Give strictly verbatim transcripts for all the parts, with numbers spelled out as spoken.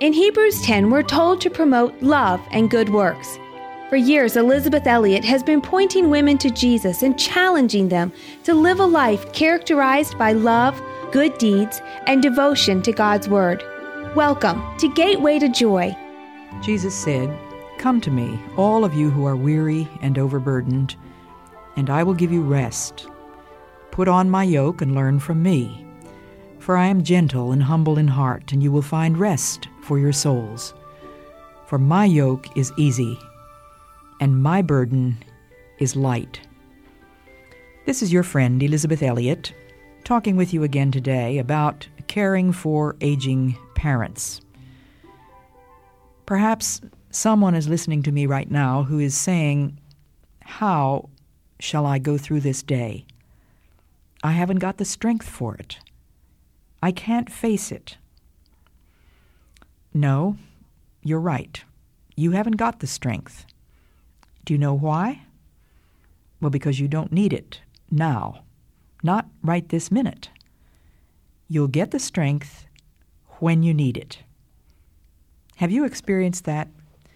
In Hebrews ten, we're told to promote love and good works. For years, Elisabeth Elliot has been pointing women to Jesus and challenging them to live a life characterized by love, good deeds, and devotion to God's Word. Welcome to Gateway to Joy. Jesus said, "Come to me, all of you who are weary and overburdened, and I will give you rest. Put on my yoke and learn from me, for I am gentle and humble in heart, and you will find rest for your souls. For my yoke is easy, and my burden is light." This is your friend, Elisabeth Elliot, talking with you again today about caring for aging parents. Perhaps someone is listening to me right now who is saying, "How shall I go through this day? I haven't got the strength for it. I can't face it." No, you're right. You haven't got the strength. Do you know why? Well, because you don't need it now, not right this minute. You'll get the strength when you need it. Have you experienced that?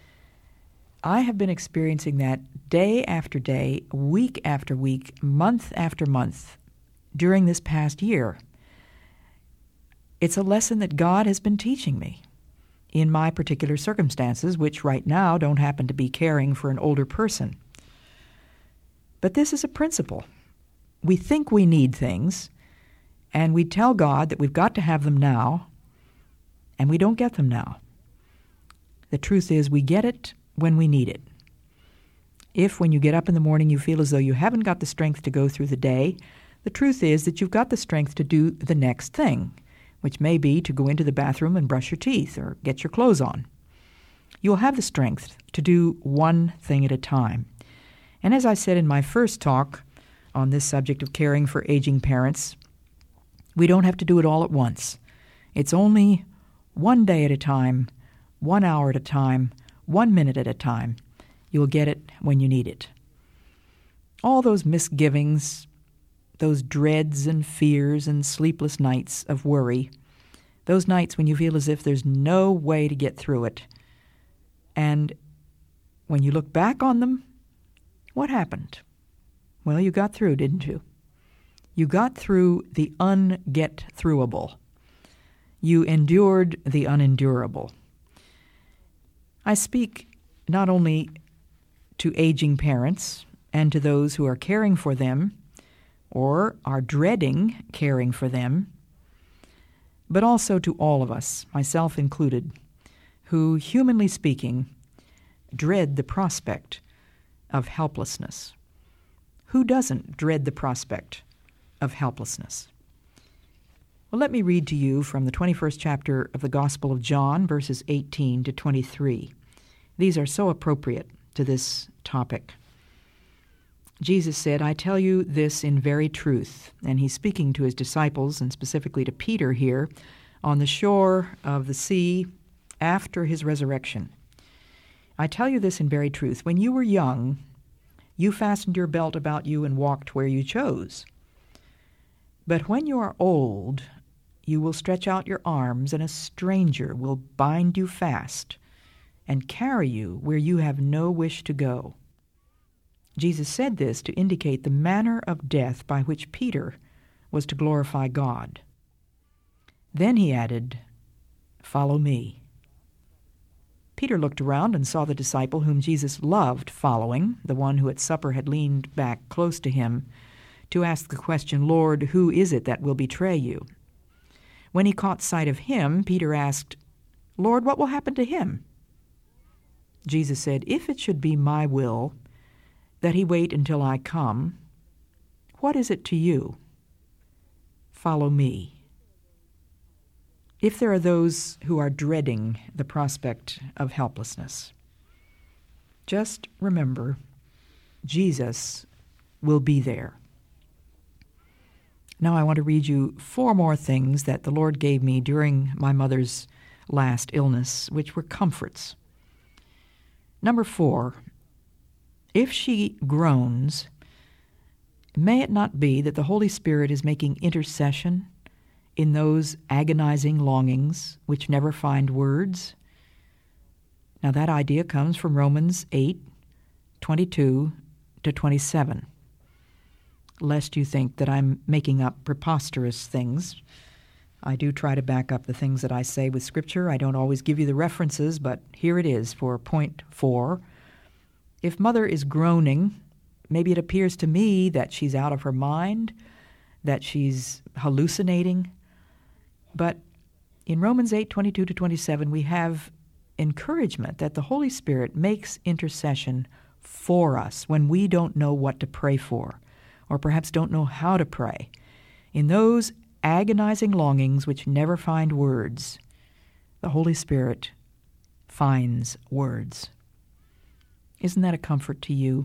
I have been experiencing that day after day, week after week, month after month during this past year. It's a lesson that God has been teaching me in my particular circumstances, which right now don't happen to be caring for an older person. But this is a principle. We think we need things, and we tell God that we've got to have them now, and we don't get them now. The truth is we get it when we need it. If when you get up in the morning you feel as though you haven't got the strength to go through the day, the truth is that you've got the strength to do the next thing, which may be to go into the bathroom and brush your teeth or get your clothes on. You'll have the strength to do one thing at a time. And as I said in my first talk on this subject of caring for aging parents, we don't have to do it all at once. It's only one day at a time, one hour at a time, one minute at a time. You'll get it when you need it. All those misgivings, those dreads and fears and sleepless nights of worry, those nights when you feel as if there's no way to get through it. And when you look back on them, what happened? Well, you got through, didn't you? You got through the unget-throughable. You endured the unendurable. I speak not only to aging parents and to those who are caring for them, or are dreading caring for them, but also to all of us, myself included, who, humanly speaking, dread the prospect of helplessness. Who doesn't dread the prospect of helplessness? Well, let me read to you from the twenty-first chapter of the Gospel of John, verses eighteen to twenty-three. These are so appropriate to this topic. Jesus said, "I tell you this in very truth," and he's speaking to his disciples, and specifically to Peter here, on the shore of the sea after his resurrection. "I tell you this in very truth. When you were young, you fastened your belt about you and walked where you chose. But when you are old, you will stretch out your arms, and a stranger will bind you fast and carry you where you have no wish to go." Jesus said this to indicate the manner of death by which Peter was to glorify God. Then he added, "Follow me." Peter looked around and saw the disciple whom Jesus loved following, the one who at supper had leaned back close to him to ask the question, "Lord, who is it that will betray you?" When he caught sight of him, Peter asked, "Lord, what will happen to him?" Jesus said, "If it should be my will that he wait until I come, what is it to you? Follow me." If there are those who are dreading the prospect of helplessness, just remember, Jesus will be there. Now I want to read you four more things that the Lord gave me during my mother's last illness, which were comforts. Number four, if she groans, may it not be that the Holy Spirit is making intercession in those agonizing longings which never find words Now that idea comes from Romans eight, twenty-two to twenty-seven. Lest you think that I'm making up preposterous things, I do try to back up the things that I say with Scripture. I don't always give you the references, but here it is for point four. If mother is groaning, maybe it appears to me that she's out of her mind, that she's hallucinating. But in Romans eight, twenty-two to twenty-seven, we have encouragement that the Holy Spirit makes intercession for us when we don't know what to pray for, or perhaps don't know how to pray. In those agonizing longings which never find words, the Holy Spirit finds words. Isn't that a comfort to you?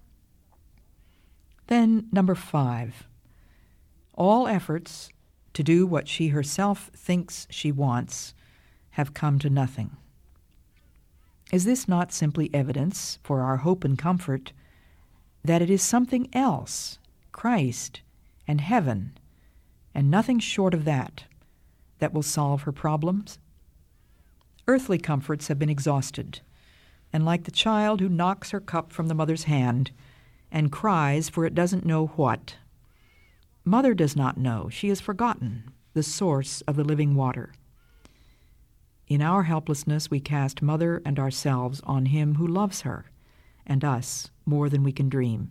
Then, number five, all efforts to do what she herself thinks she wants have come to nothing. Is this not simply evidence for our hope and comfort that it is something else, Christ and heaven, and nothing short of that, that will solve her problems? Earthly comforts have been exhausted, and like the child who knocks her cup from the mother's hand and cries for it doesn't know what, mother does not know, she has forgotten the source of the living water. In our helplessness, we cast mother and ourselves on him who loves her and us more than we can dream.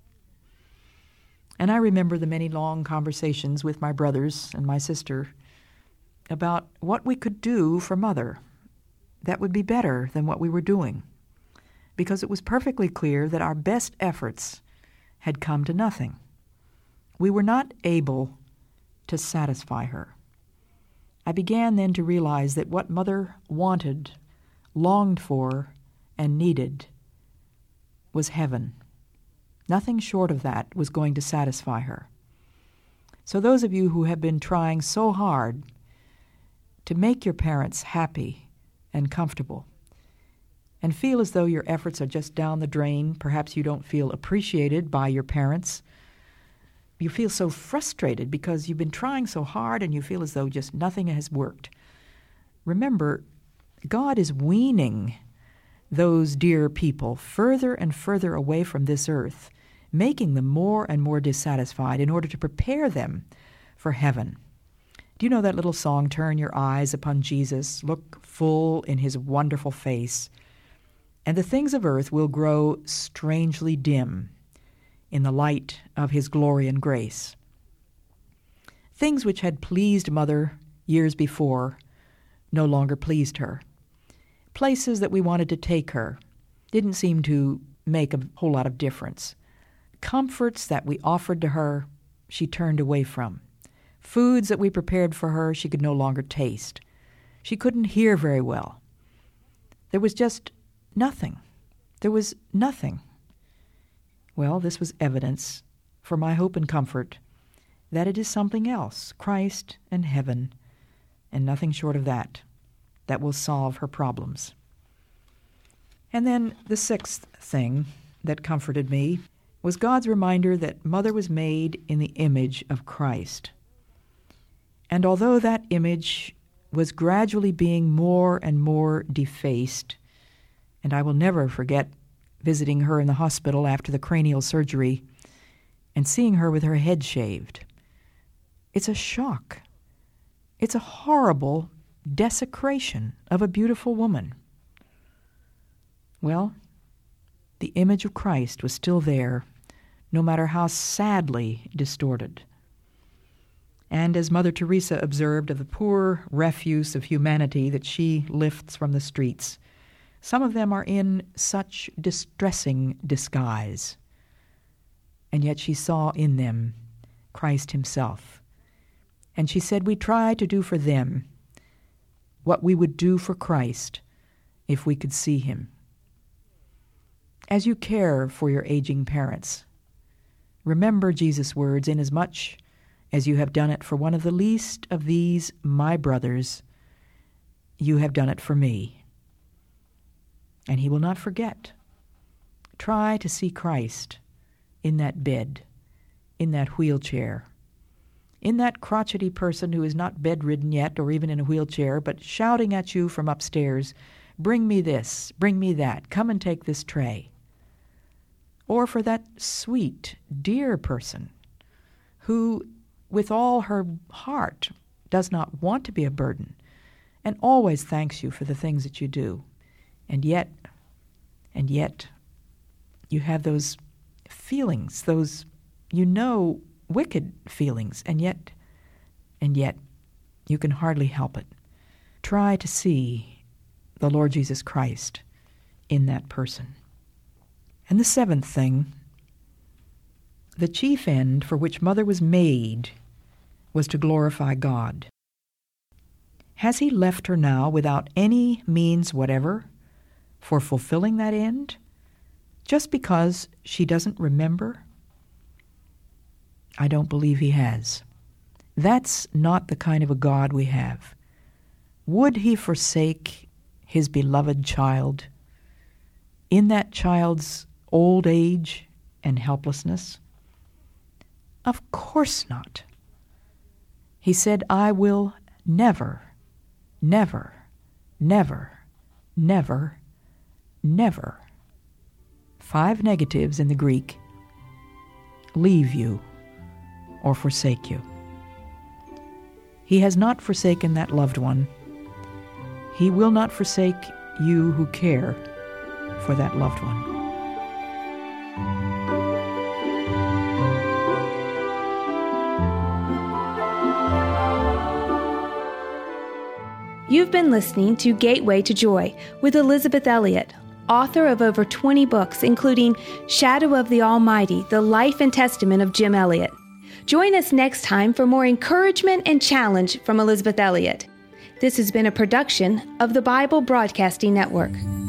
And I remember the many long conversations with my brothers and my sister about what we could do for mother that would be better than what we were doing, because it was perfectly clear that our best efforts had come to nothing. We were not able to satisfy her. I began then to realize that what mother wanted, longed for, and needed was heaven. Nothing short of that was going to satisfy her. So those of you who have been trying so hard to make your parents happy and comfortable, and feel as though your efforts are just down the drain, perhaps you don't feel appreciated by your parents, you feel so frustrated because you've been trying so hard and you feel as though just nothing has worked. Remember, God is weaning those dear people further and further away from this earth, making them more and more dissatisfied in order to prepare them for heaven. Do you know that little song, Turn Your Eyes Upon Jesus, look full in his wonderful face, and the things of earth will grow strangely dim in the light of his glory and grace. Things which had pleased mother years before no longer pleased her. Places that we wanted to take her didn't seem to make a whole lot of difference. Comforts that we offered to her, she turned away from. Foods that we prepared for her, she could no longer taste. She couldn't hear very well. There was just nothing. There was nothing. Well, this was evidence for my hope and comfort that it is something else, Christ and heaven, and nothing short of that, that will solve her problems. And then the sixth thing that comforted me was God's reminder that mother was made in the image of Christ. And although that image was gradually being more and more defaced, and I will never forget visiting her in the hospital after the cranial surgery and seeing her with her head shaved. It's a shock. It's a horrible desecration of a beautiful woman. Well, the image of Christ was still there, no matter how sadly distorted. And as Mother Teresa observed of the poor refuse of humanity that she lifts from the streets, some of them are in such distressing disguise, and yet she saw in them Christ himself. And she said, we try to do for them what we would do for Christ if we could see him. As you care for your aging parents, remember Jesus' words, inasmuch as you have done it for one of the least of these my brothers, you have done it for me. And he will not forget. Try to see Christ in that bed, in that wheelchair, in that crotchety person who is not bedridden yet or even in a wheelchair, but shouting at you from upstairs, bring me this, bring me that, come and take this tray. Or for that sweet, dear person who, with all her heart, does not want to be a burden and always thanks you for the things that you do. And yet, and yet, you have those feelings, those, you know, wicked feelings, and yet, and yet, you can hardly help it. Try to see the Lord Jesus Christ in that person. And the seventh thing, the chief end for which Mother was made was to glorify God. Has He left her now without any means whatever for fulfilling that end, just because she doesn't remember? I don't believe He has. That's not the kind of a God we have. Would He forsake His beloved child in that child's old age and helplessness? Of course not. He said, I will never, never, never, never, never, five negatives in the Greek, leave you or forsake you. He has not forsaken that loved one. He will not forsake you who care for that loved one. You've been listening to Gateway to Joy with Elisabeth Elliot, author of over twenty books, including Shadow of the Almighty, The Life and Testament of Jim Elliot. Join us next time for more encouragement and challenge from Elisabeth Elliot. This has been a production of the Bible Broadcasting Network.